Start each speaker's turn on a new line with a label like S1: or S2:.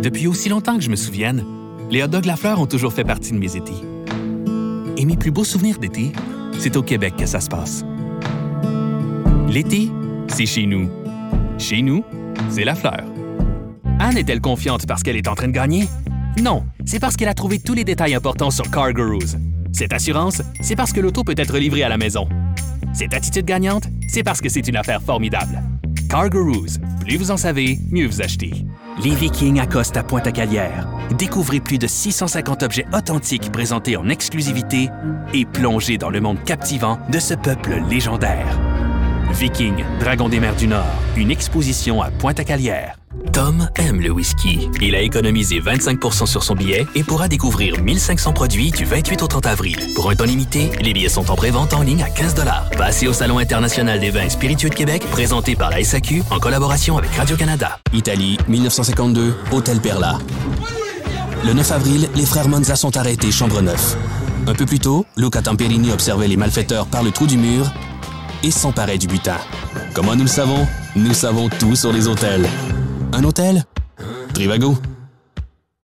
S1: Depuis aussi longtemps que je me souvienne, les hot dogs Lafleur ont toujours fait partie de mes étés. Et mes plus beaux souvenirs d'été, c'est au Québec que ça se passe. L'été, c'est chez nous. Chez nous, c'est Lafleur. Anne est-elle confiante parce qu'elle est en train de gagner? Non, c'est parce qu'elle a trouvé tous les détails importants sur CarGurus. Cette assurance, c'est parce que l'auto peut être livrée à la maison. Cette attitude gagnante, c'est parce que c'est une affaire formidable. CarGurus, plus vous en savez, mieux vous achetez. Les Vikings accostent à Pointe-à-Calière. Découvrez plus de 650 objets authentiques présentés en exclusivité et plongez dans le monde captivant de ce peuple légendaire. Vikings, Dragons des mers du Nord, une exposition à Pointe-à-Calière. Tom aime le whisky. Il a économisé 25 % sur son billet et pourra découvrir 1500 produits du 28 au 30 avril. Pour un temps limité, les billets sont en pré-vente en ligne à 15 $. Passez au Salon international des vins et spiritueux de Québec, présenté par la SAQ en collaboration avec Radio-Canada.
S2: Italie, 1952, Hôtel Perla. Le 9 avril, les frères Monza sont arrêtés, chambre 9. Un peu plus tôt, Luca Tamperini observait les malfaiteurs par le trou du mur et s'emparait du butin. Comment nous le savons? Nous savons tout sur les hôtels. Un hôtel? Trivago.